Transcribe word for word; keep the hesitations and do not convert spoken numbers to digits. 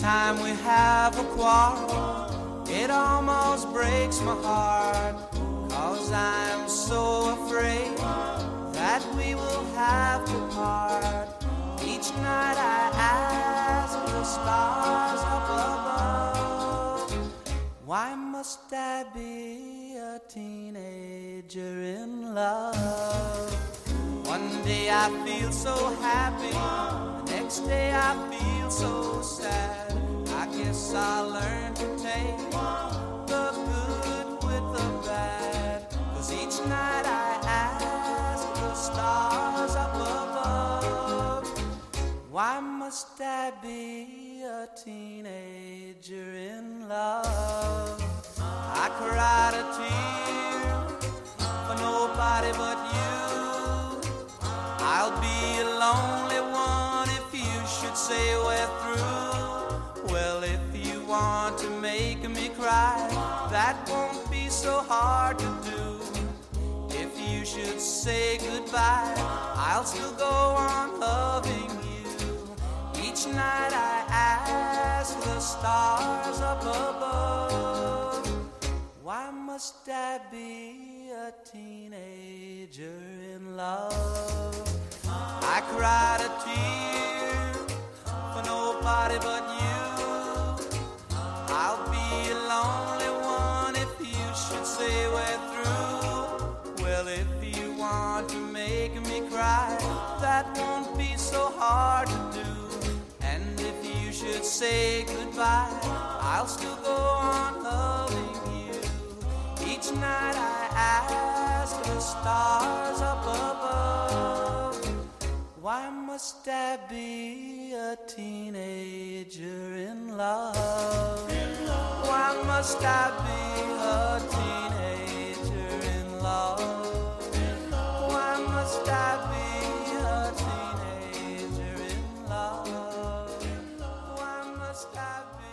time we have a quarrel, it almost breaks my heart, 'cause I'm so afraid that we will have to part. Each night I ask the stars up above, why must I be a teenager in love? One day I feel so happy, the next day I feel so sad. I guess I'll learn to take the good with the bad, 'cause each night I ask the stars up above, why must I be a teenager in love? I cried a tear for nobody but you. I'll be a lonely one if you should say we're through. Well, if you want to make me cry, that won't be so hard to do. If you should say goodbye, I'll still go on loving you. Each night I ask the stars up above, why must I be a teenager in love? I cried a tear for nobody but you. I'll be a lonely one if you should say we're through. Well, if you want to make me cry, that won't be so hard to do. And if you should say goodbye, I'll still go on loving you. Each night I ask the stars up above, why must I be a teenager in love? Why must I be a teenager in love? Why must I be a teenager in love? Why must I be